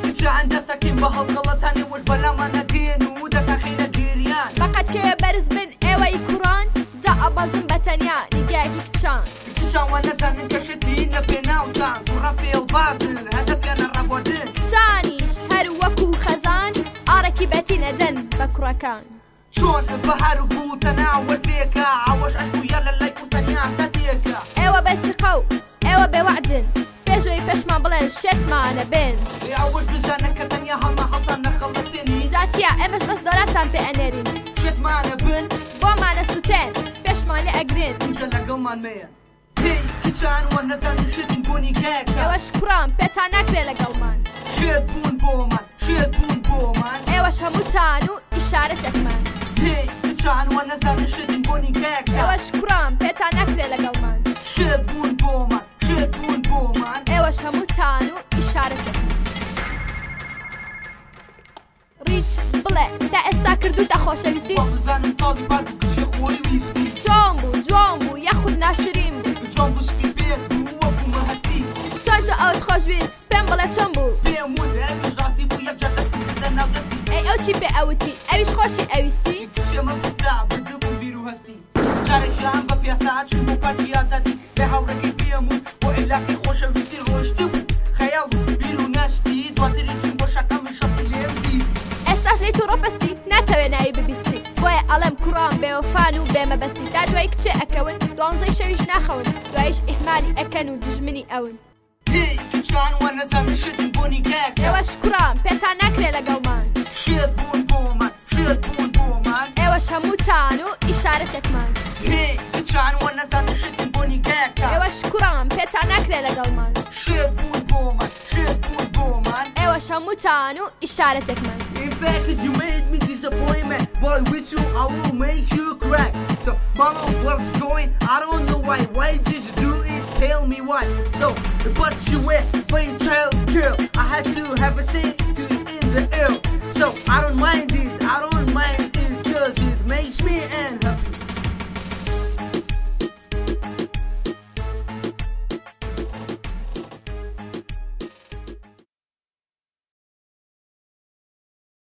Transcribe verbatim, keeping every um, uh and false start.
كتشان دسكين بهالغلطاني وش بلا ما ندين ودك خير ديريان فقط كي برز بن ايوي كوران دا ابازم بتنيا نجاكي كتشان كتشان وانا زن كشتي نبينا وتان كورا في البازل هدف انا رابودين كتشانيش هر وكو خزان اركي بتي ندن بكركان شون بهار بوتنا وثيكا عوش اشكو يلا لايك وتنيا ثتيكا ايوا بسقو ايوا بوعدن بيجوي بيش ما بلن شت معنا بين يعوش بجانك تنيا هلا حطنا خلصتني جاتيا امس بس دولاتان بأنرين شت معنا بن بو معنا ستين بيش مالي اقرين انجل قلمان ميا هي كتشان وانا زن شت نكوني كاكا ايوا شكران بيتا نكري لقلمان شت بون بومان شت بون بومان ايوا شموتانو اشارة اكمان هي كتشان وانا زن شت نكوني كاكا ايوا شكران بيتا نكري لقلمان شت بون بومان شت بون بومان ايوا شموتانو اشارة اكمان ریچ بڵێ تا ئێستا کردو تا خۆشەویستی بزانم تاڵی پات و کچێ خۆی ویستی چۆن بوو جوان بوو یەخود ناشرین بوو چۆن بوو سپی پێت بوو وەکو مەهەستی چۆن تۆ ئەوت خۆشویست پێم بڵێ چۆن بوو پێم وت ئەویش ڕاستی بوو یەک جا دەستی لە ناو دەستی ئەی ئەو چی پێ ئەوتی ئەویش خۆشی ئەویستی کچێمە بزا بردبوو بیر و هەستی جارێکیان بە پیاسا چون بۆ پارتی ئازادی لە هاوڕێکی پێم و بۆ عیلاقی خۆشەویستی ڕۆشتی بوو خەیاڵ بوو بیر و نەشتی دواتری چون بۆ شەکەمە شەسی لێم دیست ئێستاش لەی تۆڕۆپەستی ناتەوێ ناوی ببیستی بۆیە ئەڵێم کوڕان بێوەفان و بێمەبەستی تا دوای کچێ ئەکەون دوانزەی شەویش ناخەون دوایش ئیحمالی ئەکەن و دژمنی ئەون هی کچان وەنە زانم شتن بۆنی کاکە ئێوەش کوڕان پێتان ناکرێ لەگەڵمان شێت بوون بۆمان شێت بوون بۆمان ئێوەش هەمووتان و ئیشارەتێکمان هی کچان وەنە زانم شتن بۆنی کاکە ئێوەش کوڕان پێتان ناکرێ لەگەڵمان شێت بوون بۆمان شێت بوون بۆمان ئێوەش هەمووتان و ئیشارەتێکمان In fact, you made me disappointment, but with you I will make you crack. So, mama, what's going? I don't know why. Why did you do it? Tell me why. So, but you were playing child girl. I had to have a say